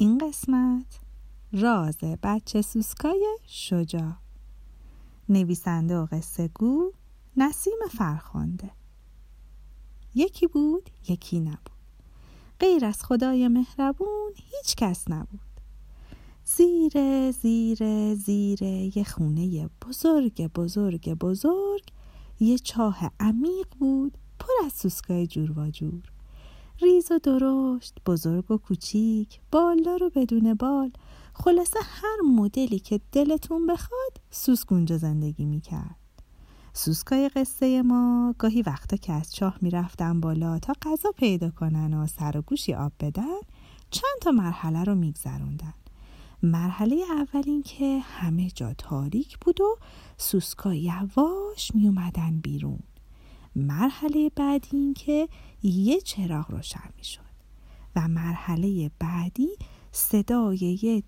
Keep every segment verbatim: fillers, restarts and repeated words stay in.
این قسمت راز بچه سوسکای شجاع. نویسنده و قصه گو نسیم فرخنده. یکی بود یکی نبود، غیر از خدای مهربون هیچ کس نبود. زیر زیر زیر یه خونه بزرگ بزرگ بزرگ یه چاه عمیق بود پر از سوسکای جور و جور، ریز و درشت، بزرگ و کوچیک، بالدار و بدون بال. خلاصه هر مدلی که دلتون بخواد سوسک اونجا زندگی میکرد. سوسکای قصه ما گاهی وقتا که از چاه میرفتن بالا تا غذا پیدا کنن و سر و گوشی آب بدن، چند تا مرحله رو میگذروندن. مرحله اول این که همه جا تاریک بود و سوسکا یواش میومدن بیرون. مرحله بعدی این که یه چراغ روشن میشد و مرحله بعدی صدای یه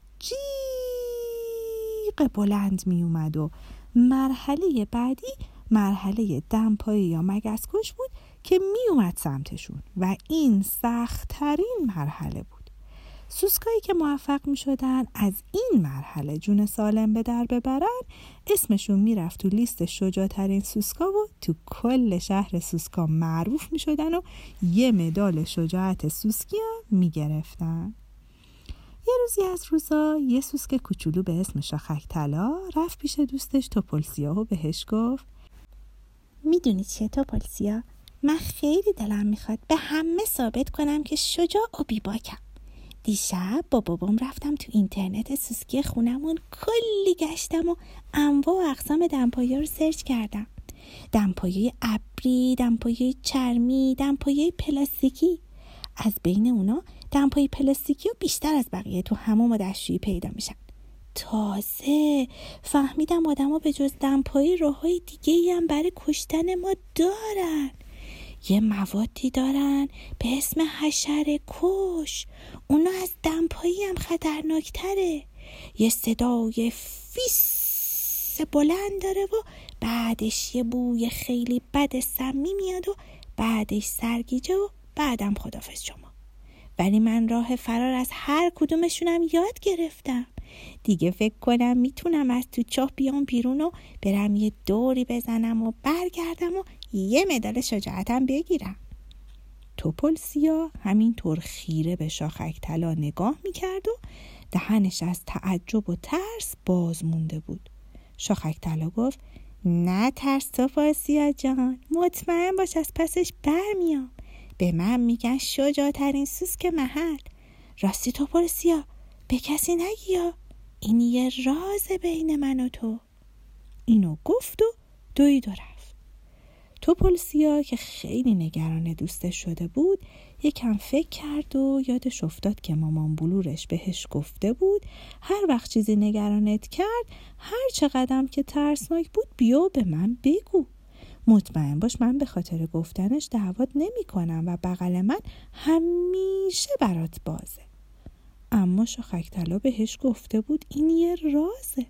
جیغ بلند میومد و مرحله بعدی مرحله دمپایی یا مگسکش بود که میومد سمتشون و این سخت‌ترین مرحله بود. سوسکایی که موفق می شدن از این مرحله جون سالم به در ببرن اسمشون می رفت تو لیست شجاع‌ترین سوسکا و تو کل شهر سوسکا معروف می شدن و یه مدال شجاعت سوسکی هم می گرفتن. یه روزی از روزا یه سوسک کوچولو به اسم شاخک طلا رفت پیش دوستش توپلسیا و بهش گفت: میدونی چیه توپلسیا؟ من خیلی دلم میخواد به همه ثابت کنم که شجاع و بیباکم. دیشب با بابام رفتم تو اینترنت سوسکی خونمون کلی گشتم و انواع و اقسام دمپایی رو سرچ کردم. دمپایی ابری، دمپایی چرمی، دمپایی پلاستیکی. از بین اونا دمپایی پلاستیکی و بیشتر از بقیه تو حمام و دستشویی پیدا میشن. تازه فهمیدم آدم ها به جز دمپایی راههای دیگه‌ای هم برای کشتن ما دارن. یه موادی دارن به اسم حشره کش، اونا از دمپایی هم خطرناکتره. یه صدای فیس بلند داره و بعدش یه بوی خیلی بد سمی میاد و بعدش سرگیجه و بعدم خداحافظ شما. ولی من راه فرار از هر کدومشونم یاد گرفتم. دیگه فکر کنم میتونم از تو چاه بیام بیرون و برم یه دوری بزنم و برگردم و یه مدال شجاعتم بگیرم. توپلسیا همینطور خیره به شاخک طلا نگاه میکرد و دهنش از تعجب و ترس باز مونده بود. شاخک طلا گفت: نه ترس توپلسیا جان، مطمئن باش از پسش برمیام. به من میگن شجاع‌ترین سوسک محل. راستی توپلسیا، به کسی نگی یا، این یه راز بین من و تو. اینو گفت و دوید و رفت. توپلسیا که خیلی نگران دوستش شده بود یکم فکر کرد و یادش افتاد که مامان بلورش بهش گفته بود هر وقت چیزی نگرانت کرد هر چقدرم که ترسناک بود بیا به من بگو. مطمئن باش من به خاطر گفتنش دعوت نمی کنم و بغل من همیشه برات بازه. اما شاخک طلا بهش گفته بود این یه رازه.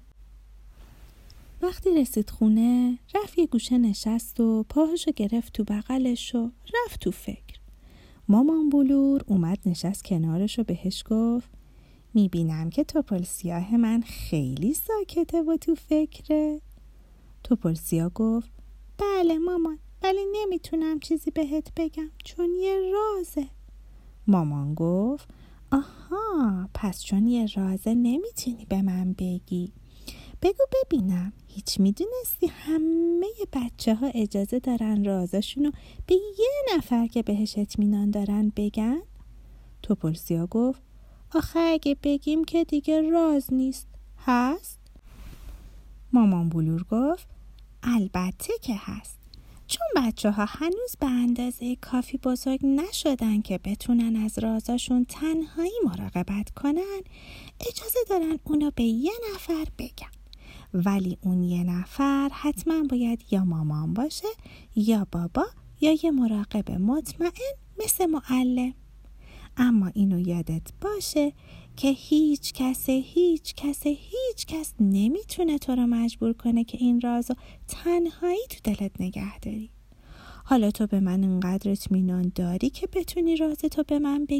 وقتی رسید خونه رفت یه گوشه نشست و پاهشو گرفت تو بغلش و رفت تو فکر. مامان بلور اومد نشست کنارش و بهش گفت: میبینم که توپلسیا من خیلی ساکته و تو فکره. توپلسیا گفت: بله مامان، ولی نمیتونم چیزی بهت بگم چون یه رازه. مامان گفت: آها، پس چون یه رازه نمیتونی به من بگی. بگو ببینم، هیچ میدونستی همه بچه ها اجازه دارن رازشونو به یه نفر که بهش اطمینان دارن بگن؟ توپلسیا گفت: آخه اگه بگیم که دیگه راز نیست، هست؟ مامان بلور گفت: البته که هست، چون بچه ها هنوز به اندازه کافی بزرگ نشدن که بتونن از رازاشون تنهایی مراقبت کنن، اجازه دارن اونو به یه نفر بگن. ولی اون یه نفر حتما باید یا مامان باشه یا بابا یا یه مراقب مطمئن مثل معلم. اما اینو یادت باشه که هیچ کس هیچ کس هیچ کس نمیتونه تو رو مجبور کنه که این رازو تنهایی تو دلت نگه داری. حالا تو به من انقدر اطمینان داری که بتونی رازتو به من بگی،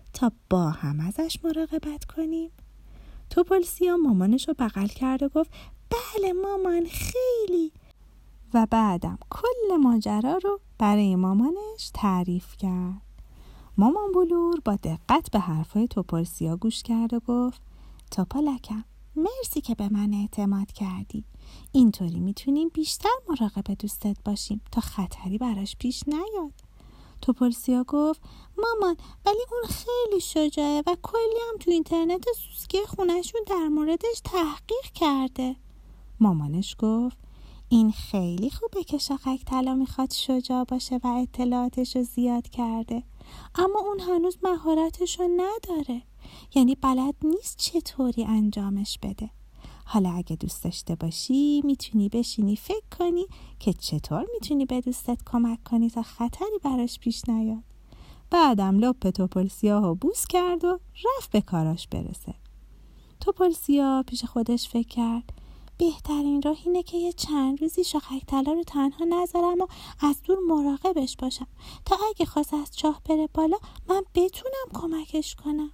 تا با هم ازش مراقبت کنیم؟ توپلسیا مامانش رو بغل کرد و گفت بله مامان خیلی، و بعدم کل ماجرا رو برای مامانش تعریف کرد. مامان بلور با دقت به حرفای توپلسیا گوش کرد و گفت توپلکم مرسی که به من اعتماد کردی. اینطوری میتونیم بیشتر مراقب دوستت باشیم تا خطری براش پیش نیاد. توپلسیا گفت مامان ولی اون خیلی شجاعه و کلی هم تو اینترنت سوسکی خونهشون در موردش تحقیق کرده. مامانش گفت این خیلی خوبه که شاخک طلا میخواد شجاع باشه و اطلاعاتش رو زیاد کرده، اما اون هنوز مهارتش رو نداره، یعنی بلد نیست چطوری انجامش بده. حالا اگه دوست داشته باشی میتونی بشینی فکر کنی که چطور میتونی به دوستت کمک کنی تا خطری براش پیش نیاد. بعدم لپ توپلسیا رو بوس کرد و رفت به کاراش برسه. توپلسیا پیش خودش فکر کرد بهترین راه اینه که یه چند روزی شاخک طلا رو تنها نذارم و از دور مراقبش باشم تا اگه خواست از چاه بره بالا من بتونم کمکش کنم.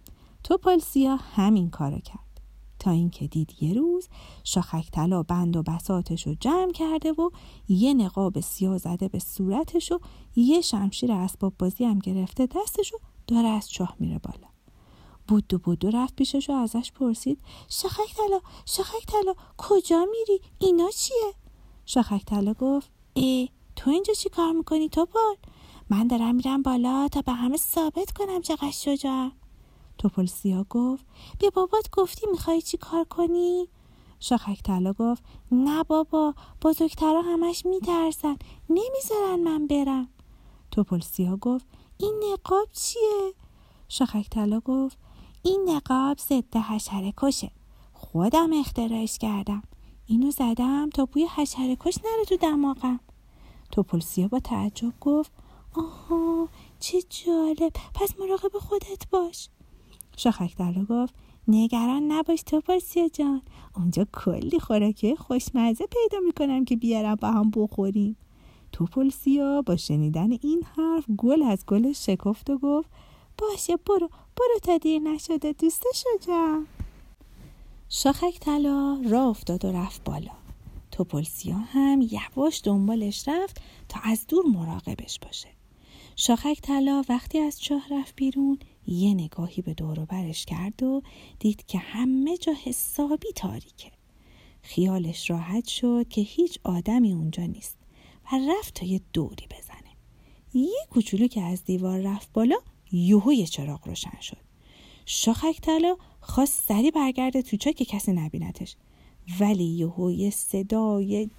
توپلسیا همین کارو کرد تا اینکه دید یه روز شاخک طلا بند و بساطش رو جمع کرده و یه نقاب سیاه زده به صورتش و یه شمشیر اسباب بازی هم گرفته دستش و داره از چاه میره بالا. بودو بودو رفت پیشش و ازش پرسید شاخک طلا شاخک طلا کجا میری؟ اینا چیه؟ شاخک طلا گفت ای تو اینجا چی کار میکنی توپل؟ من دارم میرم بالا تا به همه ثابت کنم چقدر شجاعم. توپلسیا گفت به بابات گفتی میخوای چی کار کنی؟ شاخک طلا گفت نه بابا بزرگترها همش میترسن نمیذارن من برم. توپلسیا گفت این نقاب چیه؟ شاخک طلا گفت این نقاب ضد حشره کشه، خودم اختراعش کردم، اینو زدم تا بوی حشره کش نره تو دماغم. توپلسیا با تعجب گفت آها چه جالب، پس مراقب خودت باش. شاخک طلا گفت نگران نباش توپلسیا جان، اونجا کلی خوراکی خوشمزه پیدا میکنم که بیارم با هم بخوریم. توپلسیا با شنیدن این حرف گل از گلش شکفت و گفت باشه برو برو تا دیر نشده دوست شجاعم. شاخک طلا راه افتاد و رفت بالا. توپلسیا هم یواش دنبالش رفت تا از دور مراقبش باشه. شاخک طلا وقتی از چاه رفت بیرون یه نگاهی به دور و برش کرد و دید که همه جا حسابی تاریکه. خیالش راحت شد که هیچ آدمی اونجا نیست و رفت تا یه دوری بزنه. یه کوچولو که از دیوار رفت بالا یهو یه چراغ روشن شد. شاخک طلا خواست سری برگرده تو چاه که کسی نبینتش، ولی یهو یه صدای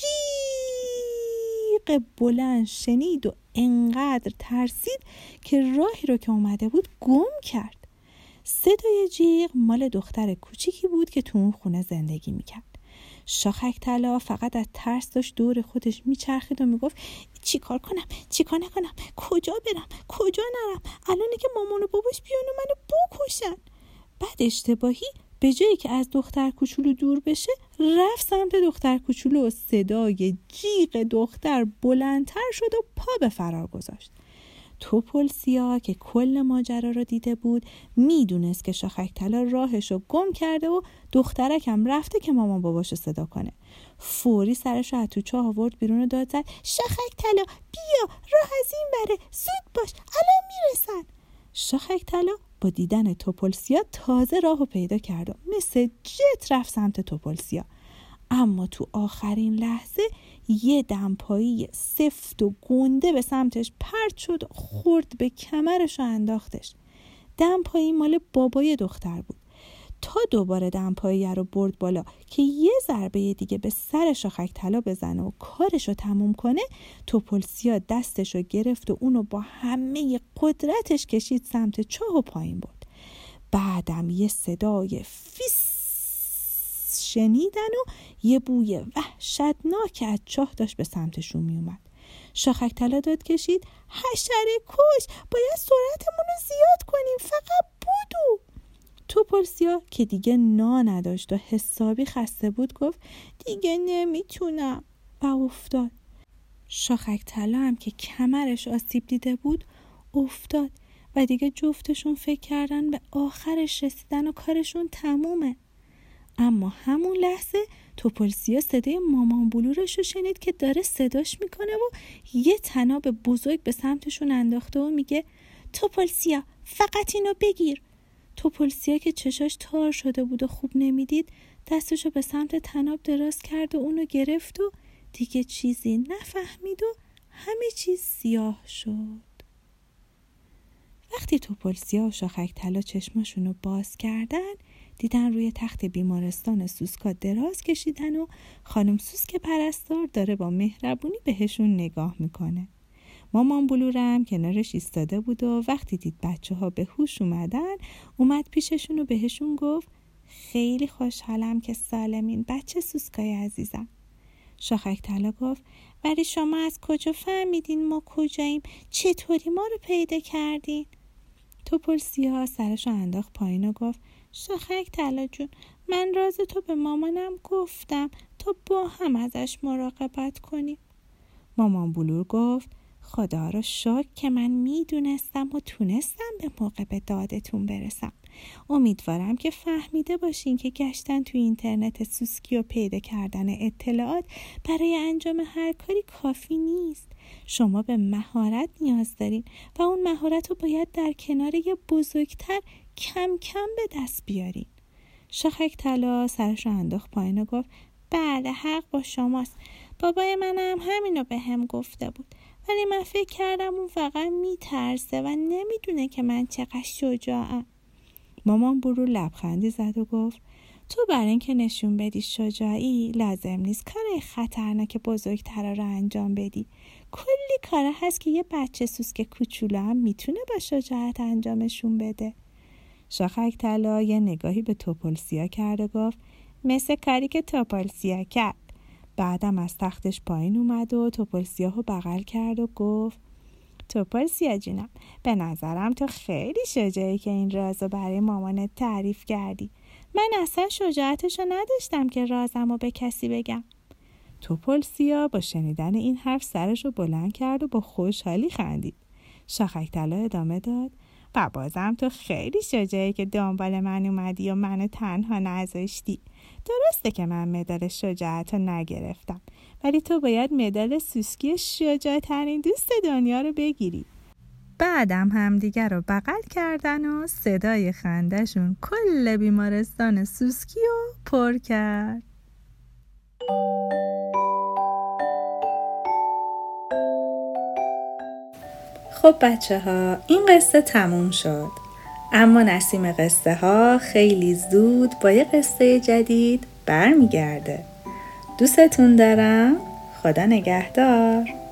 جیغ بلند شنید و انقدر ترسید که راهی رو که اومده بود گم کرد. صدای جیغ مال دختر کوچیکی بود که تو اون خونه زندگی میکرد. شاخک طلا فقط از ترس داشت دور خودش میچرخید و میگفت چی کار کنم چی کار نکنم، کجا برم کجا نرم، الانه که مامان و باباش بیان و منو بکشن. بعد اشتباهی به جایی که از دختر کوچولو دور بشه رفت سمت دختر کوچولو و صدای جیغ دختر بلندتر شد و پا به فرار گذاشت. توپلسیا که کل ماجرا رو دیده بود میدونست که شاخک طلا راهش رو گم کرده و دخترکم رفته که مامان باباشو صدا کنه. فوری سرش رو از تو چاه آورد بیرون و داد زد شاخک طلا بیا راه از این بره، زود باش الان میرسن. شاخک طلا با دیدن توپلسیا تازه راهو پیدا کرد و مثل جت رفت سمت توپلسیا، اما تو آخرین لحظه یه دمپایی سفت و گنده به سمتش پرت شد و خورد به کمرش و انداختش. دمپایی مال بابای دختر بود. تا دوباره دمپایی رو برد بالا که یه ضربه دیگه به سر شاخک طلا بزنه و کارشو تموم کنه، توپلسیا دستشو گرفت و اونو با همه قدرتش کشید سمت چاه و پایین برد. بعدم یه صدای فیس شنیدن و یه بوی وحشتناک از چاه داشت به سمتشون می اومد. شاخک طلا داد کشید حشره کش، باید سرعتمون رو زیاد کنیم، فقط بودو. توپلسیا که دیگه نا نداشت و حسابی خسته بود گفت دیگه نمیتونم و افتاد. شاخک طلا هم که کمرش آسیب دیده بود افتاد و دیگه جفتشون فکر کردن به آخرش رسیدن و کارشون تمومه. اما همون لحظه توپلسیا صدای مامان بلورش رو شنید که داره صداش میکنه و یه طناب بزرگ به سمتشون انداخته و میگه توپلسیا فقط اینو بگیر. توپلسیا که چشاش تار شده بود و خوب نمیدید دستشو به سمت طناب دراز کرد و اونو گرفت و دیگه چیزی نفهمید و همه چیز سیاه شد. وقتی توپلسیا و شاخک طلا چشماشونو باز کردن دیدن روی تخت بیمارستان سوسکا دراز کشیدن و خانم سوسک پرستار داره با مهربونی بهشون نگاه میکنه. مامان بلورم کنارش ایستاده بود و وقتی دید بچه ها به هوش اومدن اومد پیششون و بهشون گفت خیلی خوشحالم که سالمین بچه سوسکای عزیزم. شاخک طلا گفت ولی شما از کجا فهمیدین ما کجاییم؟ چطوری ما رو پیدا کردین؟ توپلسیا سرشو انداخت پایین و گفت شاخک طلا جون من راز تو به مامانم گفتم تا با هم ازش مراقبت کنیم. مامان بلور گفت خدا رو شکر که من میدونستم و تونستم به موقع به دادتون برسم. امیدوارم که فهمیده باشین که گشتن توی اینترنت سوسکی و پیدا کردن اطلاعات برای انجام هر کاری کافی نیست. شما به مهارت نیاز دارین و اون مهارت رو باید در کنار یه بزرگتر کم کم به دست بیارین. شاخک طلا سرش رو انداخت پایین و گفت بله حق با شماست. بابای منم همینو به هم گفته بود ولی من فکر کردم اون فقط میترسه و نمیدونه که من چقدر شجاعم. مامان برو لبخندی زد و گفت تو برای اینکه نشون بدی شجاعی لازم نیست کار خطرناک بزرگتر رو انجام بدی. کلی کار هست که یه بچه سوسک کوچولو هم میتونه با شجاعت انجامشون بده. شاخک طلا یه نگاهی به توپلسیا کرد و گفت مثل کاری که توپلسیا کرد. بعدم از تختش پایین اومد و توپلسیا رو بغل کرد و گفت توپلسیا جونم به نظرم تو خیلی شجاعی که این رازو برای مامانت تعریف کردی. من اصلا شجاعتشو نداشتم که رازمو به کسی بگم. توپلسیا با شنیدن این حرف سرشو بلند کرد و با خوشحالی خندید. شاخک طلا ادامه داد و بازم تو خیلی شجاعی که دنبال من اومدی و منو تنها نذاشتی. درسته که من مدال شجاعت رو نگرفتم ولی تو باید مدال سوسکی شجاع ترین دوست دنیا رو بگیری. بعدم همدیگر رو بغل کردن و صدای خندهشون کل بیمارستان سوسکی رو پر کرد. خب بچه ها این قصه تموم شد اما نسیم قصه ها خیلی زود با یه قصه جدید برمیگرده. دوستتون دارم. خدا نگهدار.